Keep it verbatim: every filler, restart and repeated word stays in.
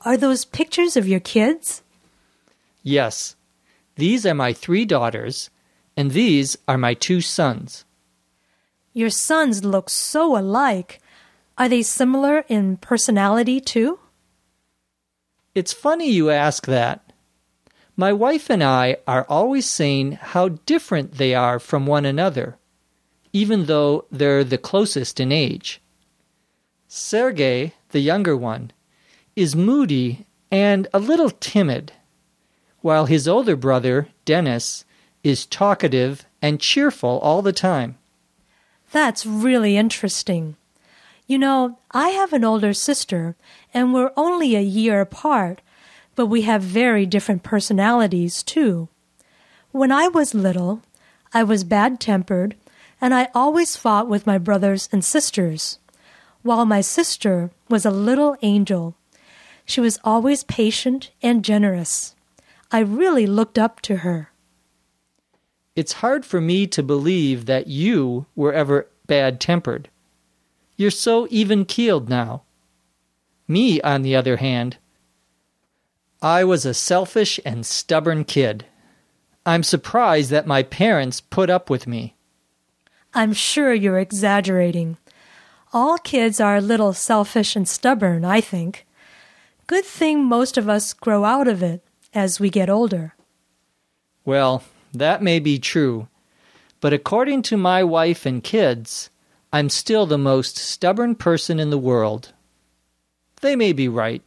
Are those pictures of your kids? Yes. These are my three daughters, and these are my two sons. Your sons look so alike. Are they similar in personality, too? It's funny you ask that. My wife and I are always saying how different they are from one another, even though they're the closest in age. Sergei, the younger one, is moody and a little timid, while his older brother, Dennis, is talkative and cheerful all the time. That's really interesting. You know, I have an older sister, and we're only a year apart, but we have very different personalities, too. When I was little, I was bad-tempered, and I always fought with my brothers and sisters, while my sister was a little angel. She was always patient and generous. I really looked up to her. It's hard for me to believe that you were ever bad-tempered. You're so even-keeled now. Me, on the other hand, I was a selfish and stubborn kid. I'm surprised that my parents put up with me. I'm sure you're exaggerating. All kids are a little selfish and stubborn, I think. Good thing most of us grow out of it as we get older. Well, that may be true, but according to my wife and kids, I'm still the most stubborn person in the world. They may be right.